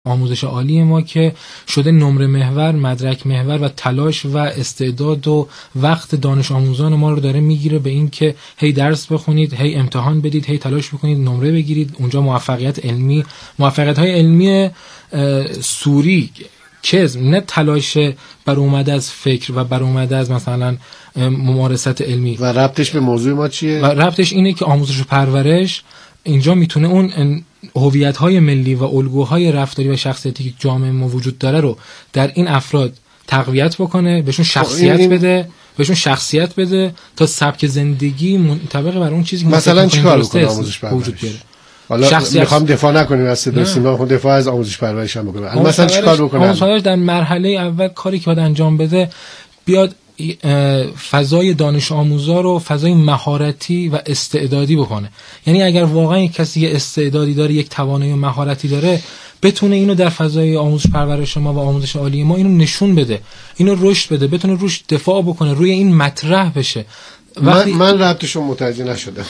آموزش عالی ما که شده نمره محور، مدرک محور و تلاش و استعداد و وقت دانش آموزان ما رو داره میگیره به این که هی درس بخونید، هی امتحان بدید، هی تلاش بکنید نمره بگیرید. اونجا موفقیت‌های علمی سوری کذب، نه تلاش بر اومده از فکر و بر اومده از مثلا ممارست علمی. و ربطش به موضوع ما چیه؟ و ربطش اینه که آموزش و پرورش اینجا میتونه اون هویت‌های ملی و الگوهای رفتاری و شخصیتی که جامعه ما وجود داره رو در این افراد تقویت بکنه، بهشون شخصیت بده تا سبک زندگی منطبق بر اون چیزی که مثلا چیکار بکنه آموزش پرورش؟ حالا میخوام دفاع نکنیم از صدا سیما، خود دفاع از آموزش پرورش هم بکنه. مثلا چیکار بکنه؟ آموزش پرورش در مرحله اول کاری که باید انجام بده، بیاد فضای دانش آموزا رو فضای مهارتی و استعدادی بکنه. یعنی اگر واقعا کسی یه استعدادی داره، یک توانایی و مهارتی داره، بتونه اینو در فضای آموزش پرورش ما و آموزش عالی ما اینو نشون بده، اینو رشد بده، بتونه روش دفاع بکنه، روی این مطرح بشه. من ربطشو متوجه نشدم.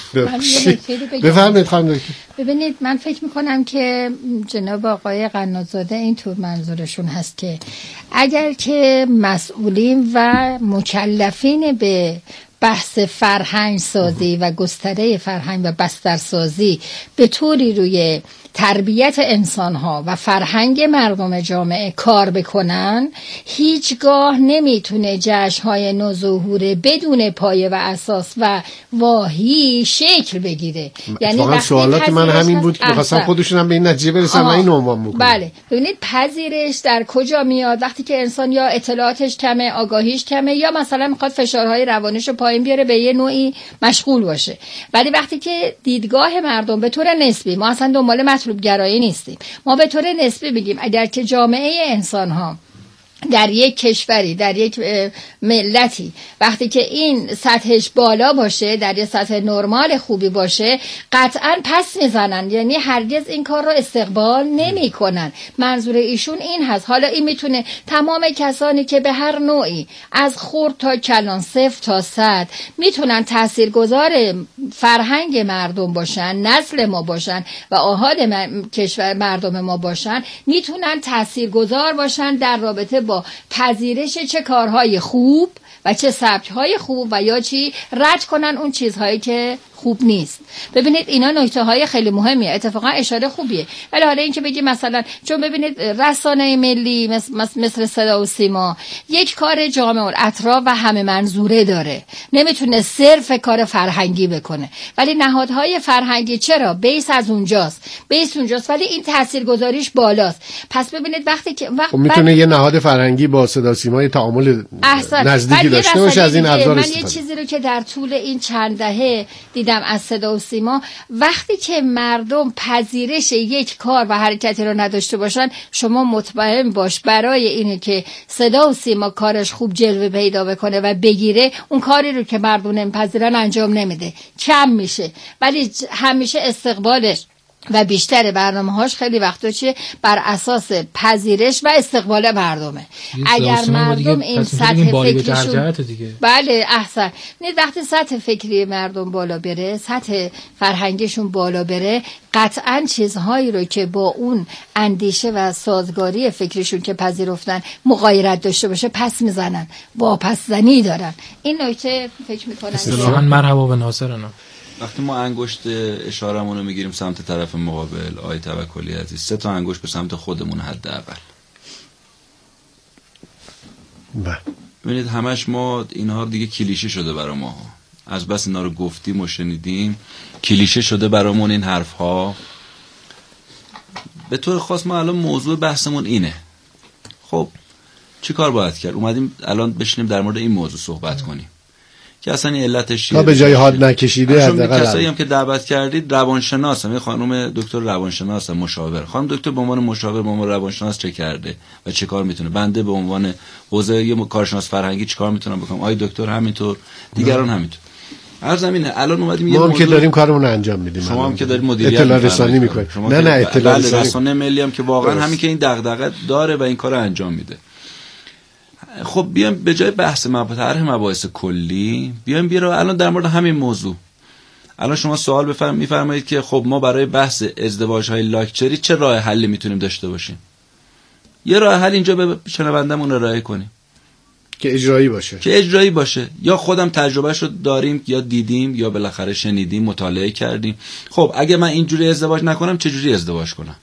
بفرمایید خانم دکتر. ببینید، من فکر میکنم که جناب آقای قنات‌زاده اینطور منظورشون هست که اگر که مسئولین و مکلفین به بحث فرهنگ سازی و گستره فرهنگ و بسترسازی به طوری روی تربیت انسان‌ها و فرهنگ مردم جامعه کار بکنن، هیچگاه نمیتونه جشن‌های نوظهور بدون پایه و اساس و واهی شکل بگیره. یعنی سوالات من همین بود که می‌خواستم خودشون هم به این نتیجه برسن و این عنوان می‌کنم. بله، ببینید پذیرش در کجا میاد؟ وقتی که انسان یا اطلاعاتش کمه، آگاهیش کمه، یا مثلا می‌خواد فشارهای روانیش رو پایین بیاره، به یه نوعی مشغول باشه. ولی وقتی که دیدگاه مردم به طور نسبی، ما اصلا دنبال مطلوب گرایی نیستیم، ما به طور نسبی بگیم اگر که جامعه انسان‌ها در یک کشوری، در یک ملتی، وقتی که این سطحش بالا باشه، در یک سطح نرمال خوبی باشه، قطعاً پس میزنن، یعنی هرگز این کار رو استقبال نمی کنن. منظور ایشون این هست. حالا این میتونه تمام کسانی که به هر نوعی از خرد تا کلان، صفر تا صد میتونن تاثیرگذار فرهنگ مردم باشن، نسل ما باشن و آحاد کشور مردم ما باشن، میتونن تاثیرگذار باشن در رابطه با پذیرش چه کارهای خوب و چه سبک‌های خوب و یا چی رد کنن اون چیزهایی که خوب نیست. ببینید اینا نکته‌های خیلی مهمیه، اتفاقا اشاره خوبیه. ولی حالا این که بگیم مثلا، چون ببینید رسانه ملی مثل صدا و سیما یک کار جامع الاطراف و همه منظوره داره، نمیتونه صرف کار فرهنگی بکنه. ولی نهادهای فرهنگی چرا بیس از اونجاست، ولی این تاثیرگذاریش بالاست. پس ببینید وقتی که میتونه یه نهاد فرهنگی با صدا سیما تعامل نزدیکی داشته باشه از این ابزار استفاده. من یه چیزی رو که در طول این چند دهه دیدم از صدا و سیما، وقتی که مردم پذیرش یک کار و حرکتی رو نداشته باشن، شما مطمئن باش برای اینه که صدا و سیما کارش خوب جلوه پیدا بکنه و بگیره، اون کاری رو که مردم نمیپذیرن انجام نمیده، کم میشه. ولی همیشه استقبالش و بیشتر برنامه‌هاش خیلی وقتا چیه؟ بر اساس پذیرش و استقبال مردمه. اگر مردم این سطح فکریشون بله احسن، نه وقتی سطح فکری مردم بالا بره، سطح فرهنگیشون بالا بره، قطعاً چیزهایی رو که با اون اندیشه و سازگاری فکریشون که پذیرفتن مغایرت داشته باشه پس میزنن، واپس زنی دارن. این نکته فکر می‌کنم اصطلاحاً مرحبا به ناصرنا. وقتی ما انگشت اشارمون رو میگیریم سمت طرف مقابل، آقای توکلی عزیز، 3 تا انگشت به سمت خودمون حداقل. ببینید همش ما اینها دیگه کلیشه شده برای ما، از بس اینا رو گفتیم و شنیدیم کلیشه شده برامون این حرف ها. به طور خاص ما الان موضوع بحثمون اینه، خب چی کار باید کرد؟ اومدیم الان بشینیم در مورد این موضوع صحبت کنیم که اصلا این علتش چیه. تا به جای حاد نکشیده حداقل کسایی هم که دعوت کردید روانشناس هم، خانم دکتر روانشناس هم، مشاور. خانم دکتر به عنوان مشاور، به عنوان روانشناس چه کرده و چه کار میتونه؟ بنده به عنوان حوزه یه کارشناس فرهنگی چه کار میتونم بکنم؟ آقای دکتر همینطور، دیگران همینطور. هر زمینه الان اومدیم یه موضوع، ما هم که داریم کارمون رو انجام میدیم، شما هم که دارید مدیریت اطلاع رسانی میکنید. نه اطلاع رسانی ملی هم که واقعا همین که این دغدغه داره و این کارو انجام میده. خب بیایم به جای بحث طرح مباحث کلی بیایم الان در مورد همین موضوع. الان شما سوال میفرمایید که خب ما برای بحث ازدواج‌های لاکچری چه راه حلی میتونیم داشته باشیم؟ یه راه حل اینجا به شنوندمون ارائه کنیم که اجرایی باشه. یا خودم تجربهشو داریم یا دیدیم یا بالاخره شنیدیم، مطالعه کردیم. خب اگه من اینجوری ازدواج نکنم چجوری ازدواج کنم؟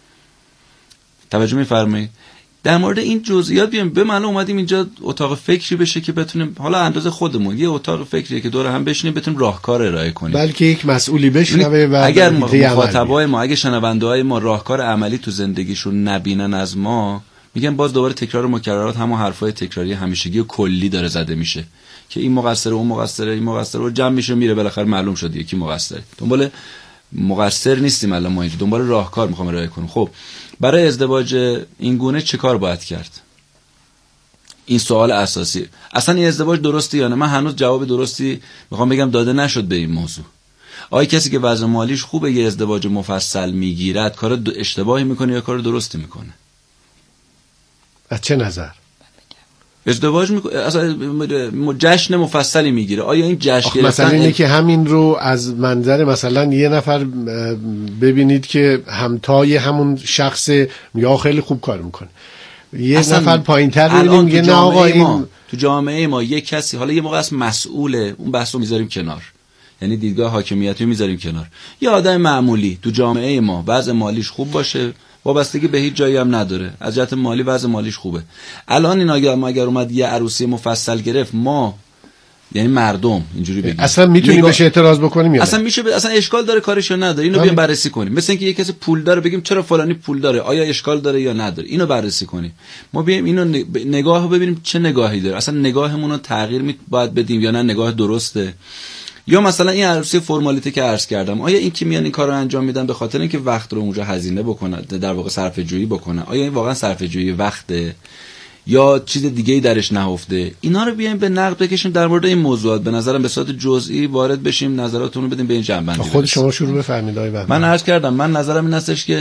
توجه می‌فرمایید؟ در مورد این جزئیات بیام به من اومدیم اینجا اتاق فکری بشه که بتونیم حالا اندازه خودمون یه اتاق فکریه که دور هم بشینیم بتونیم راهکار ارائه کنیم، بلکه یک مسئولی بشنوه و اگر مخاطبای ما، اگه شنونده‌های ما راهکار عملی تو زندگیشون نبینن از ما، میگن باز دوباره تکرار و مکررات همون حرفای تکراری همیشگی و کلی داره زده میشه که این مقصره اون مقصره این مقصره و جمع میشه میره، بالاخره معلوم شد یکی مقصره. دنبال مقصر نیستیم الان ما اینجا، دنبال راهکار میخوام ارائه کنم. خب برای ازدواج این گونه چه کار باید کرد؟ این سوال اساسی. اصلا این ازدواج درسته یا نه؟ من هنوز جواب درستی میخوام بگم داده نشد به این موضوع. آیا کسی که وضع مالیش خوبه یه ازدواج مفصل میگیرد کار اشتباهی میکنه یا کار درستی میکنه؟ از چه نظر؟ ازدواج اصلا جشن مفصلی میگیره. آیا این جشن گرفتن مثلا اینه که همین رو از منظر مثلا یه نفر ببینید که همتای همون شخص یا خیلی خوب کار میکنه، یه نفر پایین‌تر ببینیم میگه نه آقا این تو جامعه ما یک کسی حالا یه موقع از مسئوله، اون بحث رو میذاریم کنار، یعنی دیدگاه حاکمیتی رو میذاریم کنار. یه آدم معمولی تو جامعه ما وضع مالیش خوب باشه، وابستگی به هیچ جایی هم نداره، از جهت مالی وضع مالیش خوبه. الان این اگر اومد یه عروسی مفصل گرفت، ما یعنی مردم اینجوری بگیم اصلا میتونیم بهش اعتراض بکنیم یا اصلا میشه اصلا اشکال داره کارش یا نداره؟ اینو بیام بررسی کنیم. مثل اینکه یه کسی پول داره بگیم چرا فلانی پول داره، آیا اشکال داره یا نداره؟ اینو بررسی کنیم. ما بیایم اینو نگاهو ببینیم چه نگاهی داره، اصلا نگاهمون رو تغییر باید بدیم یا نه نگاه درسته. یا مثلا این عروسی فرمالیته که عرض کردم، آیا این که میان این کارو انجام میدن به خاطر اینکه وقت رو اونجا هزینه بکنن، در واقع صرفه جویی بکنن، آیا این واقعا صرفه جویی وقته یا چیز دیگه‌ای درش نهفته؟ اینا رو بیایم به نقد بکشیم در مورد این موضوعات. به نظرم به صورت جزئی وارد بشیم، نظراتتون رو بدیم به این جنبندی. خود شما شروع بفرمایید آقای بهمن. من عرض کردم، من نظرم این هستش که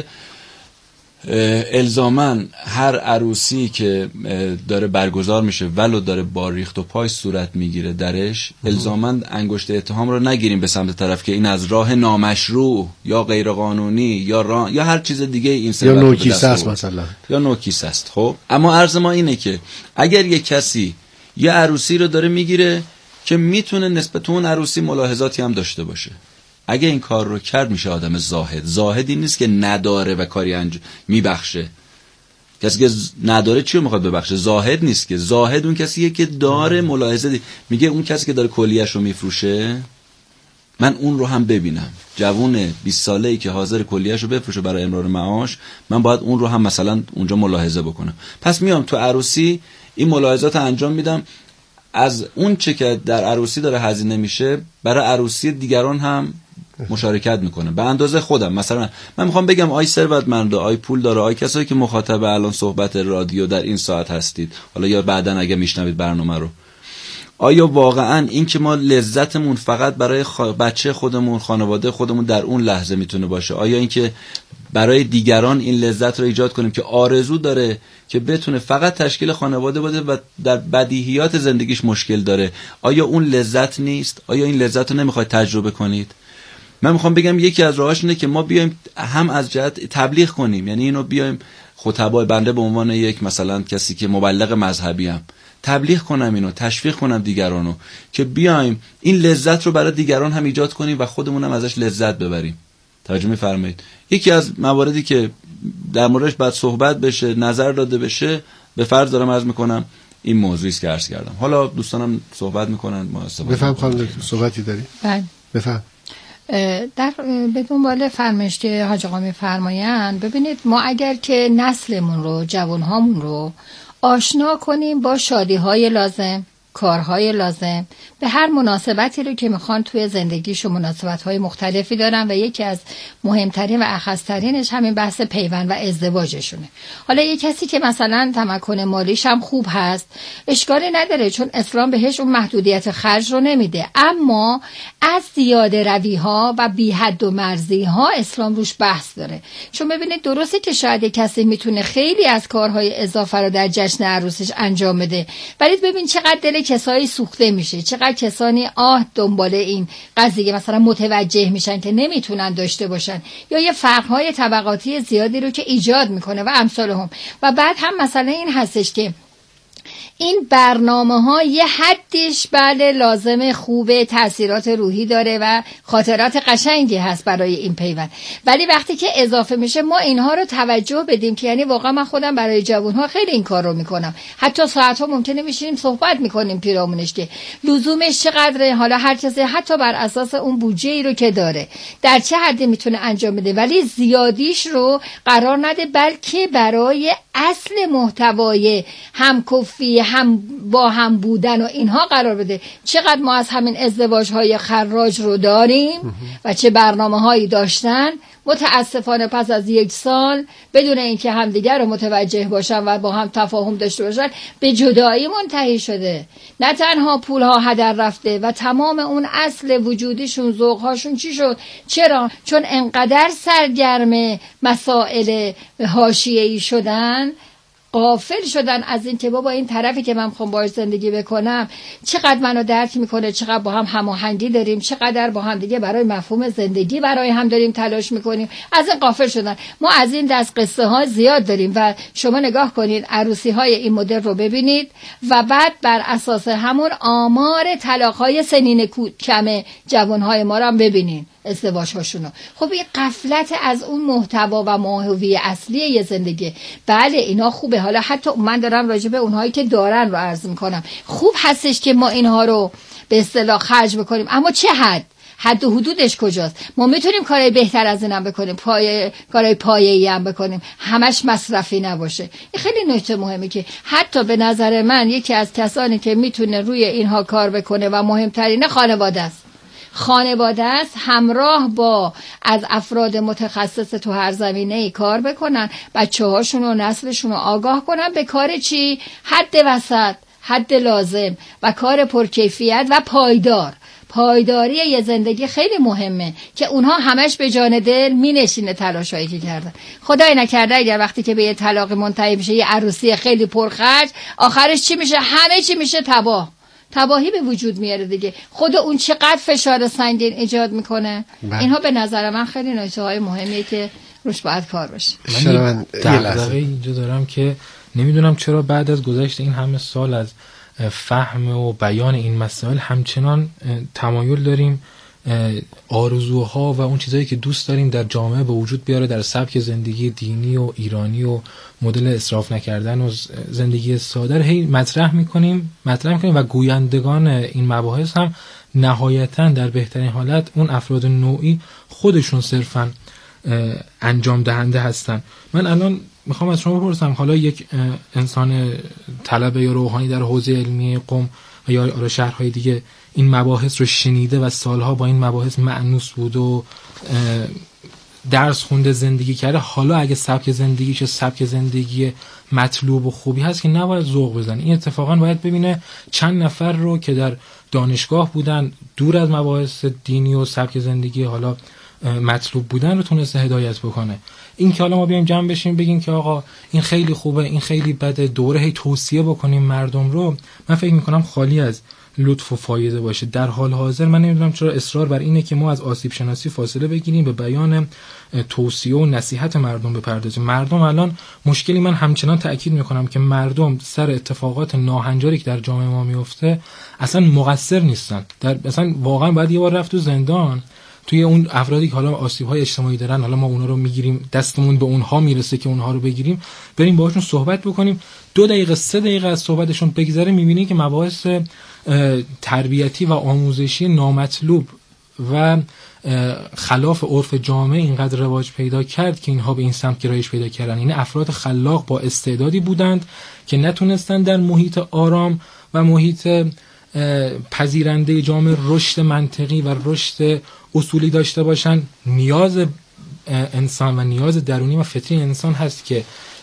الزاماً هر عروسی که داره برگزار میشه ولو داره با ریخت و پای صورت میگیره درش، الزاماً انگشت اتهام رو نگیریم به سمت طرف که این از راه نامشروع یا غیر قانونی یا هر چیز دیگه این یا نوکیسه است مثلا، یا نوکیسه است. خب اما عرض ما اینه که اگر یک کسی یه عروسی رو داره میگیره که میتونه نسبت اون عروسی ملاحظاتی هم داشته باشه، اگه این کار رو کرد میشه آدم زاهد. زاهدی نیست که نداره و کاری میبخشه. کسی که نداره چی رو میخواد ببخشه؟ زاهد نیست که. زاهد اون کسیه که داره ملاحظه میگه اون کسی که داره کلیه‌اش رو میفروشه، من اون رو هم ببینم. جوون 20 ساله‌ای که حاضر کلیه‌اش رو بفروشه برای امرار معاش، من باید اون رو هم مثلا اونجا ملاحظه بکنم. پس میام تو عروسی این ملاحظات انجام میدم. از اون چه که در عروسی داره هزینه میشه برای عروسی دیگران هم مشارکت میکنه به اندازه خودم. مثلا من میخوام بگم آی ثروتمندا، آی پول داره، آی کسایی که مخاطب الان صحبت رادیو در این ساعت هستید، حالا یا بعدن اگه میشنوید برنامه رو، آیا واقعا این که ما لذتمون فقط برای بچه خودمون، خانواده خودمون در اون لحظه میتونه باشه؟ آیا این که برای دیگران این لذت رو ایجاد کنیم که آرزو داره که بتونه فقط تشکیل خانواده بده و در بدیهیات زندگیش مشکل داره، آیا اون لذت نیست؟ آیا این لذت رو نمیخواید تجربه کنید؟ من میخوام بگم یکی از راهاش اینه که ما بیایم هم از جهت تبلیغ کنیم، یعنی اینو بیایم خطبای بنده به عنوان یک مثلا کسی که مبلغ مذهبی ام تبلیغ کنم، اینو تشویق کنم دیگرانو که بیایم این لذت رو برای دیگران هم ایجاد کنیم و خودمون هم ازش لذت ببریم. توجه می‌فرمایید؟ یکی از مواردی که در موردش باید صحبت بشه، نظر داده بشه، به فرض دارم عرض میکنم این موضوعی است که عرض کردم. حالا دوستانم صحبت میکنن، ما بفهم خانم صحبتی داری؟ بله بفهم. در به دنبال فرمایش که حاج آقا می‌فرمایند، ببینید ما اگر که نسلمون رو، جوانهامون رو آشنا کنیم با شادی‌های لازم، کارهای لازم، به هر مناسبتی رو که میخوان توی زندگیشون مناسبت‌های مختلفی دارن و یکی از مهمترین و اخص‌ترینش همین بحث پیوند و ازدواجشونه. حالا یک کسی که مثلا تمکن مالیش هم خوب هست، اشکالی نداره چون اسلام بهش اون محدودیت خرج رو نمیده، اما از زیاده روی‌ها و بی حد و مرزی‌ها اسلام روش بحث داره. چون ببینید درسته که شاید یک کسی میتونه خیلی از کارهای اضافه رو در جشن عروسیش انجام بده، ولی ببین چقدر دل کسایی سوخته میشه، چقدر کسانی دنبال این قضیه مثلا متوجه میشن که نمیتونن داشته باشن، یا یه فرق‌های طبقاتی زیادی رو که ایجاد میکنه و امثالهم. و بعد هم مثلا این هستش که این برنامه‌ها یه حدیش بله لازمه، خوبه، تأثیرات روحی داره و خاطرات قشنگی هست برای این پیوند، ولی وقتی که اضافه میشه ما اینها رو توجه بدیم که یعنی واقعا من خودم برای جوان‌ها خیلی این کار رو میکنم، حتی ساعت‌ها ممکنه میشینیم صحبت میکنیم پیرامونش که لزومش چقدره، حالا هر کسی حتی بر اساس اون بودجه‌ای رو که داره در چه حدی میتونه انجام بده، ولی زیادیش رو قرار نده، بلکه برای اصل محتوای همکفی، هم با هم بودن و اینها قرار بده. چقدر ما از همین ازدواج‌های خراج رو داریم و چه برنامه‌هایی داشتن، متاسفانه پس از 1 سال بدون اینکه همدیگر رو متوجه باشن و با هم تفاهم داشته باشن به جدایی منتهی شده. نه تنها پولها هدر رفته و تمام اون اصل وجودیشون، ذوق‌هاشون چی شد؟ چرا؟ چون انقدر سرگرم مسائل حاشیه‌ای شدن، غافل شدن از این که بابا این طرفی که من میخوام باهاش زندگی بکنم چقدر منو درک میکنه، چقدر با هم هماهنگی داریم، چقدر با هم دیگه برای مفهوم زندگی برای هم داریم تلاش میکنیم. از این غافل شدن. ما از این دست قصه ها زیاد داریم و شما نگاه کنید عروسی های این مدل رو ببینید و بعد بر اساس همون آمار طلاق های سنین کم جوان های ما رو هم ببینید، ازدواج هاشونو. خب این غفلت از اون محتوا و ماهیت اصلی یه زندگی. بله اینا خوبه، حالا حتی من دارم راجع به اونهایی که دارن رو عرض میکنم، خوب هستش که ما اینها رو به اصطلاح خرج بکنیم، اما چه حد و حدودش کجاست؟ ما میتونیم کارهای بهتر از اینم بکنیم، کارهای پایه‌ای هم بکنیم، همش مصرفی نباشه. این خیلی نکته مهمه که حتی به نظر من یکی از کسانی که میتونه روی اینها کار بکنه و مهمترینه خانواده است، همراه با از افراد متخصص تو هر زمینه‌ای کار بکنن، بچه‌هاشون و نسلشون رو آگاه کنن به کار چی؟ حد وسط، حد لازم و کار پرکیفیت و پایداری یه زندگی خیلی مهمه که اونها همش به جان دل می تلاشایی که کردن. خدای نکرده اگر وقتی که به یه طلاق منتهی میشه، یه عروسی خیلی پرخرج، آخرش چی میشه؟ همه چی میشه تباهی به وجود میاره دیگه. خود اون چقدر فشار سنگین ایجاد میکنه. اینها به نظر من خیلی نکته‌های مهمیه که روش باید کار بشه. من دغدغه اینجا دارم که نمیدونم چرا بعد از گذشت این همه سال از فهم و بیان این مسائل همچنان تمایل داریم آرزوها و اون چیزایی که دوست داریم در جامعه به وجود بیاره در سبک زندگی دینی و ایرانی و مدل اسراف نکردن و زندگی ساده هی مطرح میکنیم و گویندگان این مباحث هم نهایتاً در بهترین حالت اون افراد نوعی خودشون صرفاً انجام دهنده هستن. من الان میخوام از شما بپرسم، حالا یک انسان طلبه یا روحانی در حوزه علمی قم و یا شهرهای دیگه این مباحث رو شنیده و سالها با این مباحث مأنوس بود و درس خونده، زندگی کرده، حالا اگه سبک زندگی مطلوب و خوبی هست که نباید ذوق بزنه. این اتفاقا باید ببینه چند نفر رو که در دانشگاه بودن، دور از مباحث دینی و سبک زندگی حالا مطلوب بودن رو تونسته هدایت بکنه. این که حالا ما بیایم جمع بشیم بگیم که آقا این خیلی خوبه، این خیلی بده، دوره هی توصیه بکنیم مردم رو، من فکر میکنم خالی از لطف و فایده باشه. در حال حاضر من نمیدونم چرا اصرار بر اینه که ما از آسیب شناسی فاصله بگیریم، به بیان توصیه و نصیحت مردم بپردازیم. مردم الان مشکلی، من همچنان تأکید میکنم که مردم سر اتفاقات ناهنجاری که در جامعه ما میفته اصلا مقصر نیستن. اصلا واقعا باید یه بار رفت تو زندان، توی اون افرادی که حالا آسیب‌های اجتماعی دارن، حالا ما اونا رو میگیریم، دستمون به اونها میرسه که اونها رو بگیریم، بریم باهاشون صحبت بکنیم، 2 دقیقه 3 دقیقه از صحبتشون بگذره، میبینی که مباحث تربیتی و آموزشی نامطلوب و خلاف عرف جامعه اینقدر رواج پیدا کرد که اینها به این سمت گرایش پیدا کردن. این افراد خلاق با استعدادی بودند که نتونستن در محیط آرام و محیط پذیرنده جامعه رشد منطقی و رشد اصولی داشته باشن. نیاز انسان و نیاز درونی و فطری انسان هست که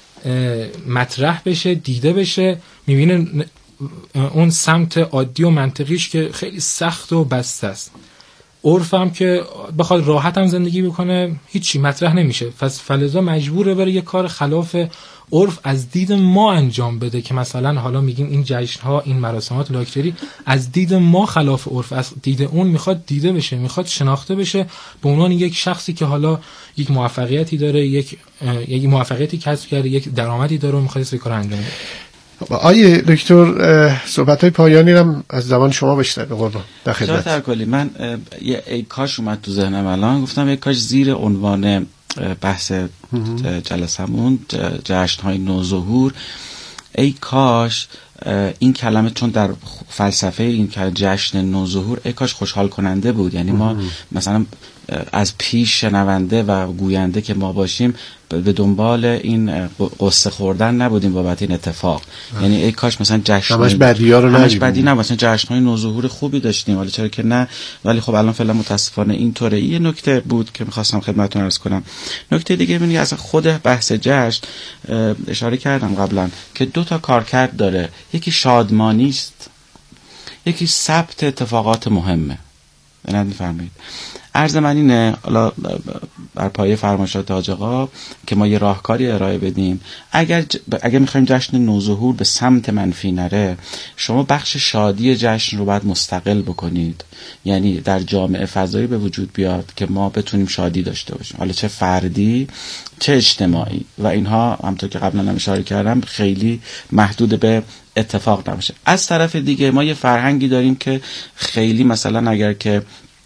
مطرح بشه، دیده بشه. میبینه اون سمت عادی و منطقیش که خیلی سخت و بسته است. عرف هم که بخواد راحت هم زندگی بکنه هیچی مطرح نمیشه، فلذا مجبوره بره یه کار خلاف عرف از دید ما انجام بده که مثلا حالا میگیم این جشن‌ها، این مراسمات لاکچری از دید ما خلاف عرف، از دید اون میخواد دیده بشه، میخواد شناخته بشه به عنوان یک شخصی که حالا یک موفقیتی داره، یک موفقیتی کسب کرده، یک درآمدی داره و میخواد این کارو انجام بده. آیه دکتر صحبت‌های پایانی هم از زبان شما بشنویم به قربان. در خدمت. در کلی من ای کاش اومد تو ذهنم الان، گفتم ای کاش زیر عنوان بحث جلسمون جشن‌های نوظهور، ای کاش این کلمه، چون در فلسفه این که جشن نوظهور ای کاش خوشحال کننده بود، یعنی ما مثلا از پیش شنونده و گوینده که ما باشیم به دنبال این قصه خوردن نبودیم بابت این اتفاق. یعنی ای کاش مثلا جشن همش بدی‌ها رو همش بدی نه، مثلا جشن‌های نوظهور خوبی داشتیم، ولی چرا که نه. ولی خب الان فعلا متاسفانه اینطوره. یه نکته بود که می‌خواستم خدمتتون عرض کنم. نکته دیگه می‌بینی اصلا خود بحث جشن، اشاره کردم قبلا که 2 تا کارکرد داره، یکی شادمانی است، یکی ثبت اتفاقات مهمه. نه می‌فهمید؟ عرض من اینه، حالا بر پایه فرمایشات حاج آقا که ما یه راهکاری ارائه بدیم، اگر میخوایم جشن نوظهور به سمت منفی نره، شما بخش شادی جشن رو باید مستقل بکنید، یعنی در جامعه فضایی به وجود بیاد که ما بتونیم شادی داشته باشیم، حالا چه فردی چه اجتماعی، و اینها همونطور که قبلا هم اشاره کردم خیلی محدود به اتفاق نمیشه. از طرف دیگه ما یه فرهنگی داریم که خیلی مثلا اگر که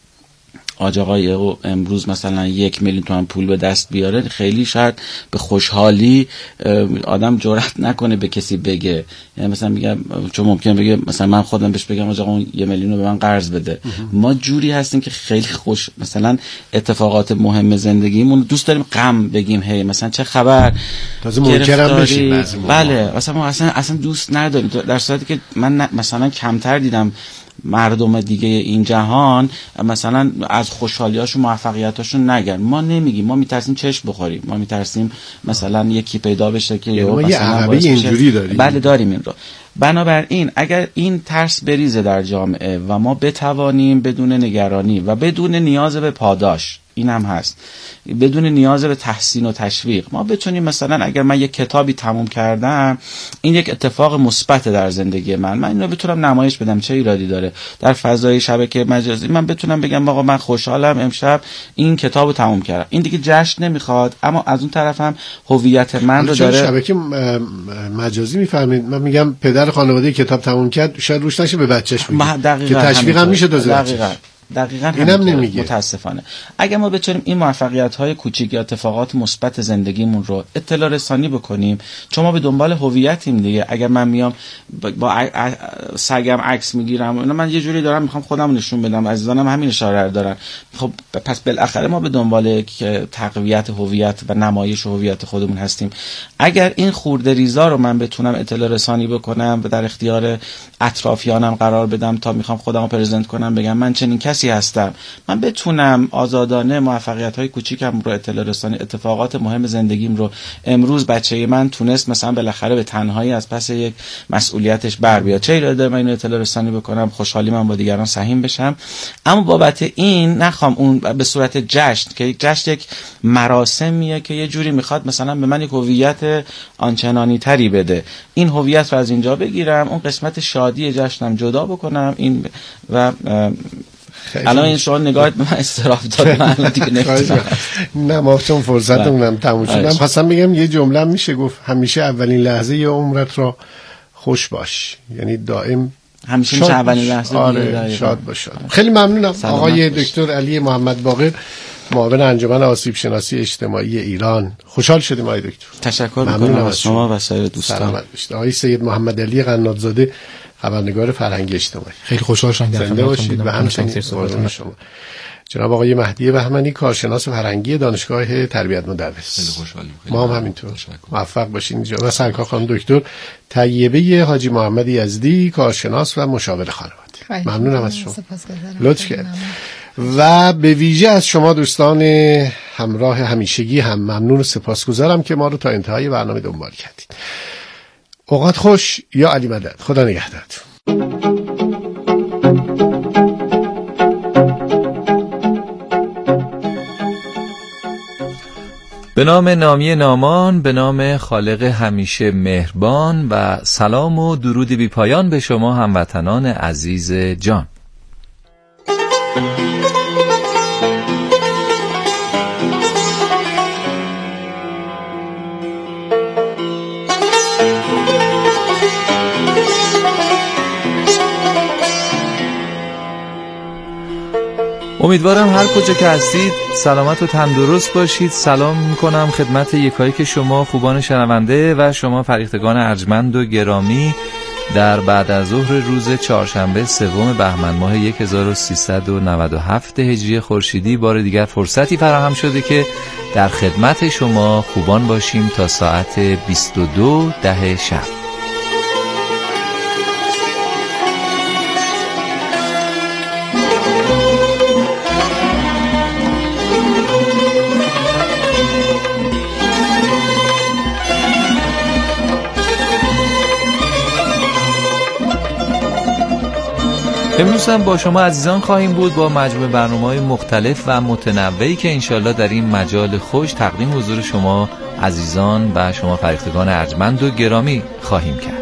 آج آقای امروز مثلا 1 میلیون تومان پول به دست بیاره، خیلی شاید به خوشحالی آدم جرئت نکنه به کسی بگه، یعنی مثلا میگم چون ممکنه بگه مثلا من خودم بهش بگم آج آقا اون 1 میلیون رو به من قرض بده. ما جوری هستیم که خیلی خوش مثلا اتفاقات مهم زندگیمون دوست داریم غم بگیم، هی مثلا چه خبر، تازه منکرم بشیم. بله مثلا ما اصلا دوست نداریم، در صورتی که من مثلا کمتر دیدم مردم دیگه این جهان مثلا از خوشحالیاشون موفقیتاشون نگن. ما نمیگیم، ما میترسیم چشم بخوریم، ما میترسیم مثلا یکی پیدا بشه که ما یه عقبه اینجوری داریم. بله داریم این رو. بنابراین اگر این ترس بریزه در جامعه و ما بتوانیم بدون نگرانی و بدون نیاز به پاداش، این هم هست، بدون نیاز به تحسین و تشویق، ما بتونیم مثلا اگر من یک کتابی تموم کردم، این یک اتفاق مثبت در زندگی من اینو بتونم نمایش بدم، چه ایرادی داره در فضای شبکه مجازی من بتونم بگم آقا من خوشحالم امشب این کتابو تموم کردم. این دیگه جشن نمیخواد، اما از اون طرف هم هویت من رو داره. شبکه مجازی میفهمید، من میگم پدر خانواده کتاب تموم کرد شاید روش نشه به بچه‌ش بگه که تشویق هم میشه دقیقاً اینم نمیگه. متاسفانه اگر ما بتونیم این موفقیت‌های کوچیک یا اتفاقات مثبت زندگیمون رو اطلاع رسانی بکنیم، چون ما به دنبال هویتیم دیگه. اگر من میام با سگم عکس میگیرم، من یه جوری دارم میخوام خودم نشون بدم، عزیزانم همین اشاره رو دارن، خب پس بالاخره ما به دنبال تقویت هویت و نمایش هویت خودمون هستیم. اگر این خورده ریزا رو من بتونم اطلاع رسانی بکنم و در اختیار اطرافیانم قرار بدم تا میخوام خودم رو پرزنت کنم، بگم من چنین کسی هستم، من بتونم آزادانه موفقیت‌های کوچیکم رو اطلاع رسانی، اتفاقات مهم زندگیم رو. امروز بچه من تونست مثلا بالاخره به تنهایی از پس یک مسئولیتش بر بیاد، چه ایرادی من اینو اطلاع رسانی بکنم، خوشحالی من با دیگران سهیم بشم، اما بابت این نخوام اون به صورت جشن که یک جشن یک مراسمیه که یه جوری میخواد مثلا به من یک هویت آنچنانی تری بده، این هویت رو از اینجا بگیرم، اون قسمت شادی جشنم جدا بکنم. این و الان این شما نگاهت به من استراف داد، من الان دیگه نمی‌تونم. نه ما چون فرصتمون تموم شد، خواستم بگم یه جمله میشه گفت همیشه اولین لحظه یه عمرت را خوش باش، یعنی دائم همیشه میشه اولین لحظه شاد باش. خیلی ممنونم آقای دکتر علی محمد باقر، معاون انجمن آسیب شناسی اجتماعی ایران. خوشحال شدیم آقای دکتر. تشکر می‌کنم از شما و سایر دوستان. سلامت باشید. آقای سید محمد علی قنات‌زاده، خبرنگار فرهنگی اجتماعی. خیلی خوشحال شدم در خدمتتون بودم. و همچنین شما جناب آقای مهدی بهمنی، کارشناس فرهنگی دانشگاه تربیت مدرس. خیلی خوشحالیم. ما هم همینطور. موفق باشین اینجا. و سرکار خانم دکتر طیبه حاجی محمد یزدی، کارشناس و مشاور خانواده. ممنونم از شما. لطف کردید. و به ویژه از شما دوستان همراه همیشگی هم ممنون و سپاسگزارم که ما رو تا انتهای برنامه دنبال کردید. اوقات خوش. یا علی مدد. خدا نگهدارتون. به نام نامی نامان، به نام خالق همیشه مهربان و سلام و درود بی پایان به شما هموطنان عزیز جان. امیدوارم هر کجا که هستید سلامت و تندرست باشید. سلام میکنم خدمت یکایی که شما خوبان شنونده و شما فریختگان ارجمند و گرامی در بعد از ظهر روز چهارشنبه 3 بهمن ماه 1397 هجری خورشیدی بار دیگر فرصتی فراهم شده که در خدمت شما خوبان باشیم تا ساعت 22 شب. امروز هم با شما عزیزان خواهیم بود با مجموعه برنامه‌های مختلف و متنوعی که انشالله در این مجال خوش تقدیم حضور شما عزیزان و شما فریختگان ارجمند و گرامی خواهیم کرد.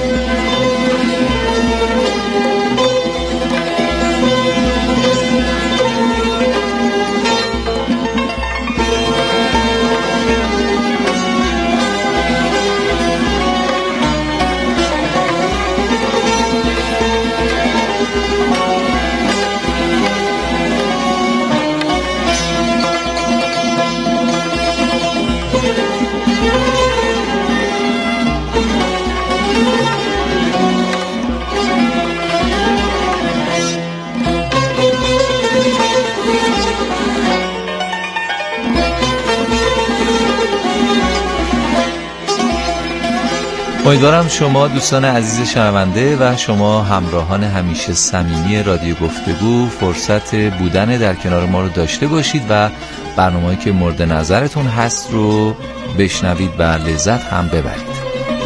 امیدوارم شما دوستان عزیز شنونده و شما همراهان همیشه صمیمی رادیو گفتگو فرصت بودن در کنار ما رو داشته باشید و برنامه‌ای که مورد نظرتون هست رو بشنوید و لذت هم ببرید.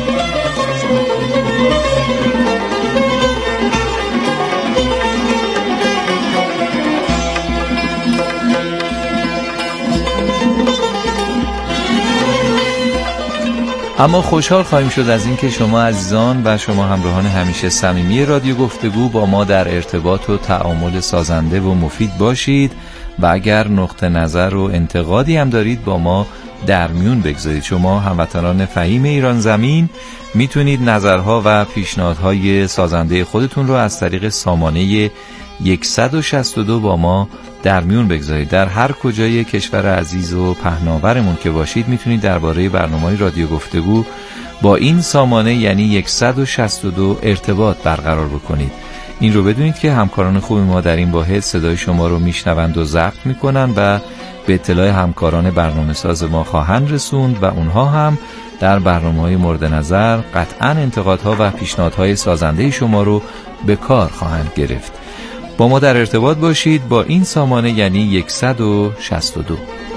اما خوشحال خواهیم شد از اینکه شما عزیزان و شما همراهان همیشه صمیمی رادیو گفتگو با ما در ارتباط و تعامل سازنده و مفید باشید و اگر نقطه نظر و انتقادی هم دارید با ما در میون بگذارید. شما هموطنان فهیم ایران زمین میتونید نظرها و پیشنهادهای سازنده خودتون رو از طریق سامانه 162 با ما در میون بگذارید. در هر کجای کشور عزیز و پهناورمون که باشید میتونید درباره برنامه‌های رادیو گفتگو با این سامانه یعنی 162 ارتباط برقرار بکنید. این رو بدونید که همکاران خوب ما در این واحد صدای شما رو میشنوند و ضبط میکنن و به اطلاع همکاران برنامه‌ساز ما خواهند رسوند و اونها هم در برنامه‌های مورد نظر قطعاً انتقادها و پیشنهادهای سازنده شما رو به کار خواهند گرفت. با ما در ارتباط باشید با این سامانه یعنی 162.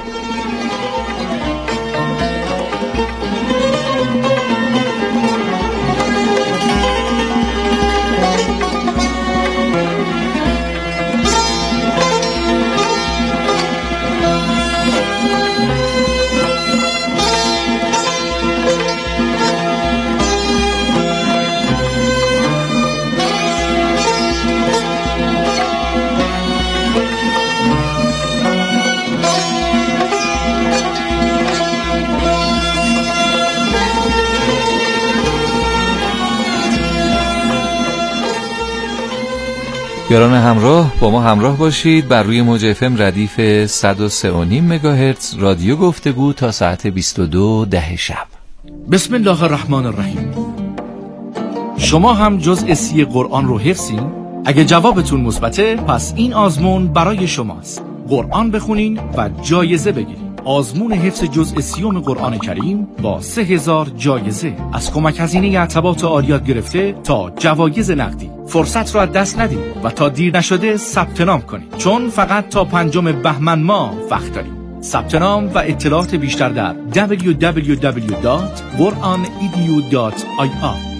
یاران همراه با ما همراه باشید بر روی موج FM ردیف 103.5 مگاهرتز رادیو گفتگو تا ساعت 22 شب. بسم الله الرحمن الرحیم. شما هم جزء 30 قرآن رو حفظین؟ اگه جوابتون مثبته پس این آزمون برای شماست. قرآن بخونین و جایزه بگیرین. آزمون حفظ جزء 30 قرآن کریم با 3000 جایزه از کمک هزینه ارتباط عالیات گرفته تا جوایز نقدی. فرصت رو از دست ندید و تا دیر نشده ثبت نام کنید چون فقط تا 5 بهمن ماه وقت داریم. ثبت نام و اطلاعات بیشتر در www.quran.edu.ir.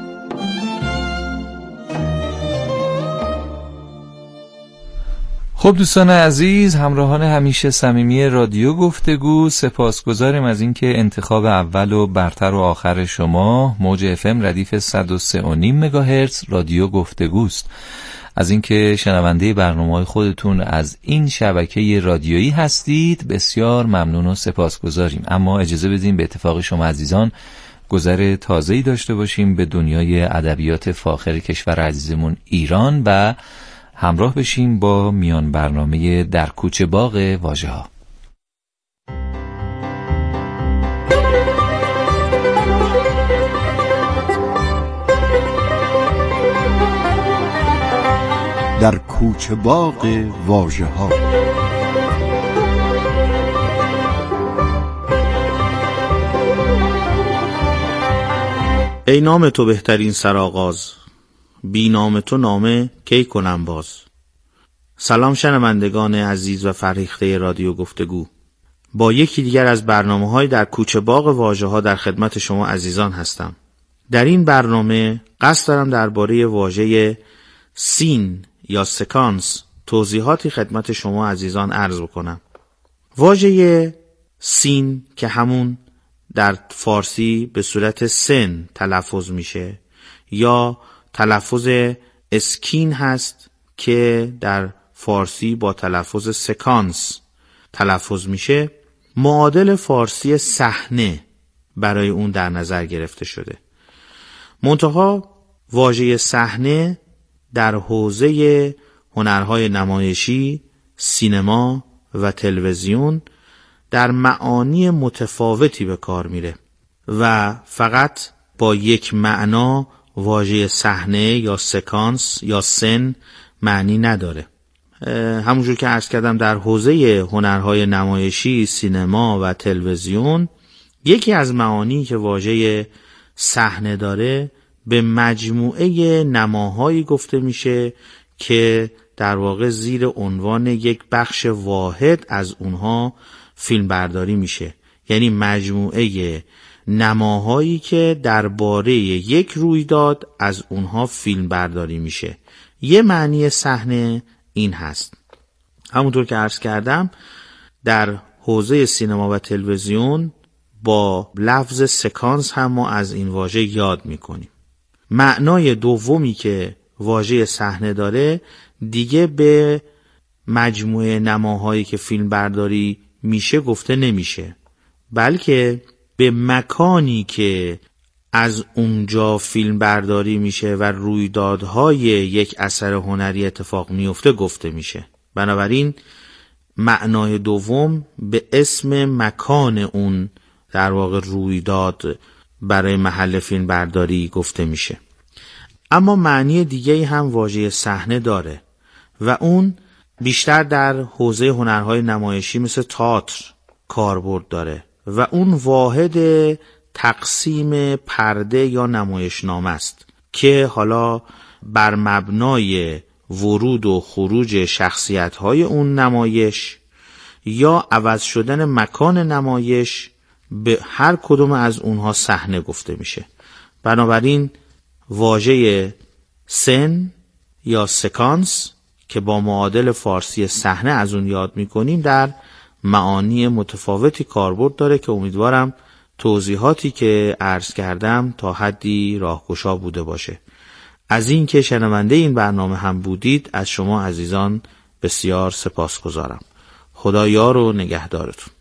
خب خب دوستان عزیز، همراهان همیشه صمیمی رادیو گفتگو، سپاسگزاریم از اینکه انتخاب اول و برتر و آخر شما موج FM ردیف 103.5 مگاهرتز رادیو گفتگوست. از اینکه شنونده برنامه‌های خودتون از این شبکه رادیویی هستید بسیار ممنون و سپاسگزاریم. اما اجازه بدیم به اتفاق شما عزیزان گذر تازه‌ای داشته باشیم به دنیای ادبیات فاخر کشور عزیزمون ایران و همراه بشیم با میان برنامه در کوچه باغ واژه‌ها. در کوچه باغ واژه‌ها. ای نام تو بهترین سرآغاز، بی نام تو نامه کی کنم باز. سلام شنوندگان عزیز و فرهیخته رادیو گفتگو، با یکی دیگر از برنامه‌های در کوچه باغ واژه‌ها در خدمت شما عزیزان هستم. در این برنامه قصد دارم درباره واژه سین یا سکانس توضیحاتی خدمت شما عزیزان عرض بکنم. واژه سین که همون در فارسی به صورت سن تلفظ میشه یا تلفظ اسکین هست که در فارسی با تلفظ سکانس تلفظ میشه، معادل فارسی صحنه برای اون در نظر گرفته شده. منتها واژه صحنه در حوزه هنرهای نمایشی، سینما و تلویزیون در معانی متفاوتی به کار میره و فقط با یک معنا واژه صحنه یا سکانس یا سن معنی نداره. همونجور که عرض کردم در حوزه هنرهای نمایشی، سینما و تلویزیون یکی از معانی که واژه صحنه داره به مجموعه نماهایی گفته میشه که در واقع زیر عنوان یک بخش واحد از اونها فیلم برداری میشه، یعنی مجموعه نماهایی که درباره یک رویداد از اونها فیلم برداری میشه. یه معنی صحنه این هست. همونطور که عرض کردم در حوزه سینما و تلویزیون با لفظ سکانس هم ما از این واژه یاد میکنیم. معنای دومی که واژه صحنه داره دیگه به مجموعه نماهایی که فیلم برداری میشه گفته نمیشه، بلکه به مکانی که از اونجا فیلم برداری میشه و رویدادهای یک اثر هنری اتفاق میفته گفته میشه. بنابراین معنای دوم به اسم مکان اون در واقع رویداد برای محل فیلم برداری گفته میشه. اما معنی دیگه هم واژه صحنه داره و اون بیشتر در حوزه هنرهای نمایشی مثل تئاتر کاربرد داره و اون واحد تقسیم پرده یا نمایشنامه است که حالا بر مبنای ورود و خروج شخصیت‌های اون نمایش یا عوض شدن مکان نمایش به هر کدوم از اونها صحنه گفته میشه. بنابراین واژه سن یا سکانس که با معادل فارسی صحنه از اون یاد میکنیم در معانی متفاوتی کاربرد داره که امیدوارم توضیحاتی که عرض کردم تا حدی راهگشا بوده باشه. از این که شنونده این برنامه هم بودید از شما عزیزان بسیار سپاسگزارم. خدا یار و نگهدارتون.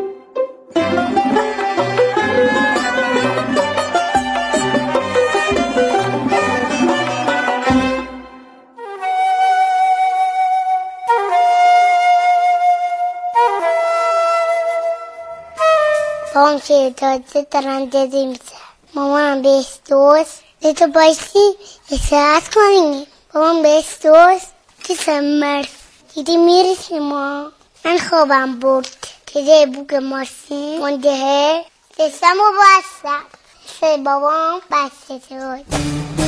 بابام که تازه دارن جزی میزن، مامانم بهش دوست تو بایستی استراحت کنیم. بابام بهش دوست که سمرس دیدی میرسیم ما. من خوابم برد که ده بوگ مارسی منده دستم و بستم سه بابام بسته شد.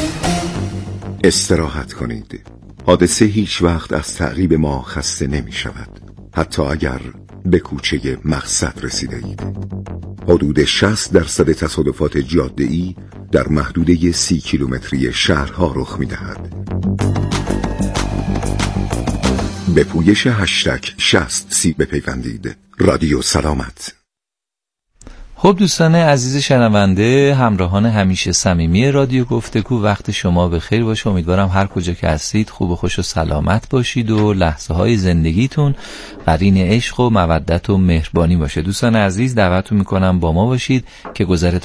استراحت کنید. حادثه هیچ وقت از تعقیب ما خسته نمی شود، حتی اگر به کوچه مقصد رسیده اید. حدود 60% تصادفات جاده‌ای در محدوده 30 کیلومتری شهرها رخ می‌دهد. به پویش #60 بپیوندید. رادیو سلامت. خب دوستان عزیز شنونده، همراهان همیشه صمیمی رادیو گفتگو، وقت شما به خیر باشه. امیدوارم هر کجا که هستید خوب و خوش و سلامت باشید و لحظه های زندگیتون قرین عشق و مودت و مهربانی باشه. دوستان عزیز دعوتتون میکنم با ما باشید که گذر